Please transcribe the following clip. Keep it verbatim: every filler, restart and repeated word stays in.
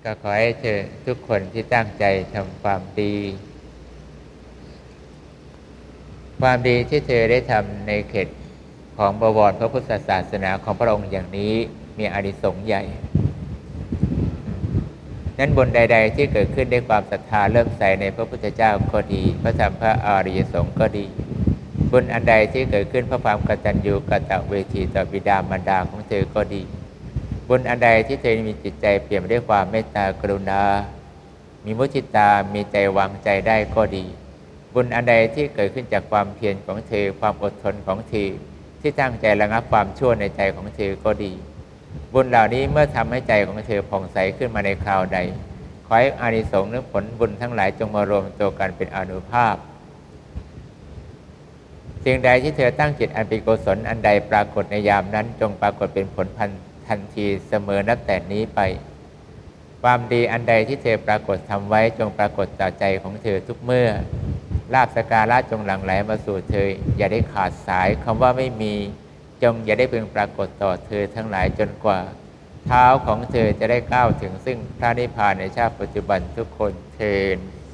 ก็ขอให้เธอทุกคนที่ตั้งใจทำความดีความดีที่เธอได้ทำในเขตของบวรพระพุทธศาสนาของพระองค์อย่างนี้มีอานิสงส์ใหญ่นั้นบุญใดๆที่เกิดขึ้นด้วยความศรัทธาเริ่มใสในพระพุทธเจ้าก็ดีพระธรรมพระอริยสงฆ์ก็ดีบุญอันใดที่เกิดขึ้นเพราะความกตัญญูกตเวทีต่อบิดามารดาของเธอก็ดีบุญอันใดที่เธอมีจิตใจเปี่ยมด้วยความเมตตากรุณามีมุทิตามีใจวางใจได้ก็ดีบุญอันใดที่เกิดขึ้นจากความเพียรของเธอความอดทนของเธอที่ตั้งใจระงับความชั่วในใจของเธอก็ดีบุญเหล่านี้เมื่อทำให้ใจของเธอผ่องใสขึ้นมาในคราวใดขอให้อานิสงส์หรือผลบุญทั้งหลายจงมารวมตัวกันเป็นอานุภาพสิ่งใดที่เธอตั้งจิตอันเป็นกุศลอันใดปรากฏในยามนั้นจงปรากฏเป็นผลพันทันทีเสมอนับแต่นี้ไปความดีอันใดที่เธอปรากฏทำไว้จงปรากฏต่อใจของเธอทุกเมื่อลาภสักการะจงหลั่งไหลมาสู่เธออย่าได้ขาดสายคำว่าไม่มีจงอย่าได้พึงปรากฏต่อเธอทั้งหลายจนกว่าเท้าของเธอจะได้ก้าวถึงซึ่งพระนิพพานในชาติปัจจุบันทุกคนเทอญ